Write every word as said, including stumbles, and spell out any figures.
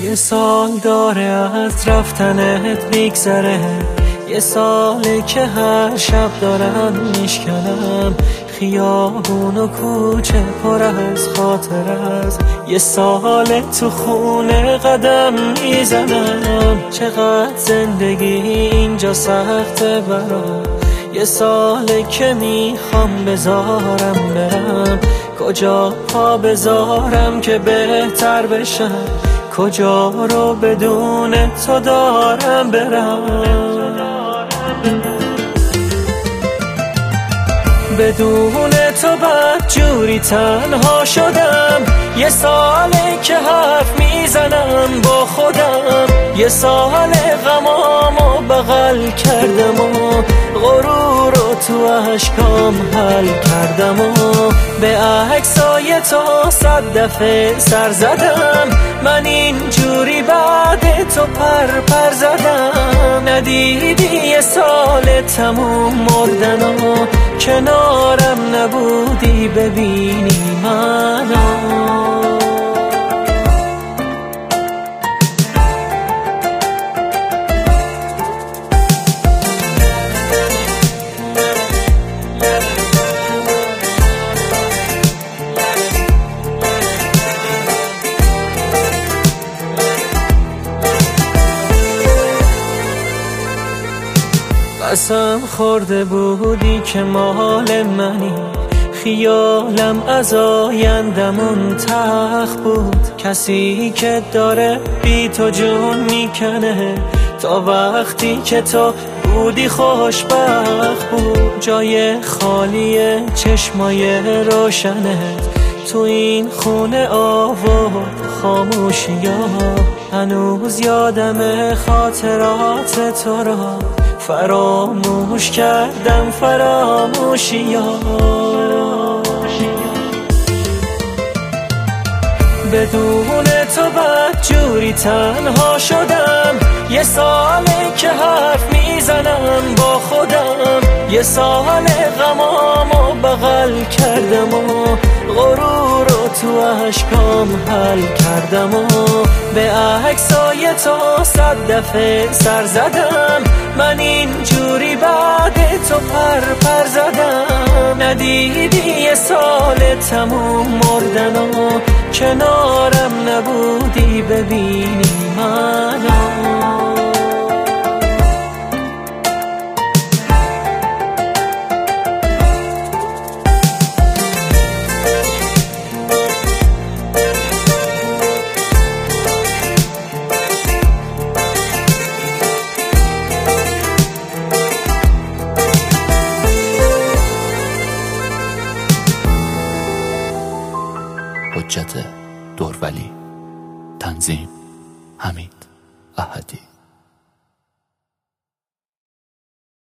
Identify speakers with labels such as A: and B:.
A: یه سال داره از رفتنت میگذره، یه ساله که هر شب دارم میشکنم خیابون و کوچه پر از خاطر است. یه ساله تو خونه قدم میزنم، چقدر زندگی اینجا سخته برام. یه ساله که میخوام بذارم برم، کجا پا بذارم که بهتر بشم، کجا رو بدون تو دارم برم. بدون تو بدجوری تنها شدم، یه ساله که حرف میزنم با خودم، یه سال غمامو بغل کردم و غرور رو تو اشکام حل کردم و به عکسای تو صد دفعه سر زدم. من اینجوری بعد تو پر پر زدم، ندیدی یه سال تموم مردن و کنارم نبودی ببینی منو. قسم خورده بودی که مال منی، خیالم از آیندمون تلخ بود. کسی که داره بی تو جون میکنه، تا وقتی که تو بودی خوشبخت بود. جای خالی چشمای روشنت تو این خونه آورد خاموشی ها. هنوز یادم خاطرات تو را، فراموش کردم فراموشی ها. بدون تو بدجوری تنها شدم، یه ساله که حرف میزنم با خودم، یه سال غمامو بغل کردم و غرور رو تو اشکام حل کردم و به عکسای تو صد دفعه سر زدم. من اینجوری بعد تو پر پر زدم، ندیدی یه سال تموم مردن و کنارم نبودی ببینی منو.
B: حجت دورولی، تنظیم حمید احدی.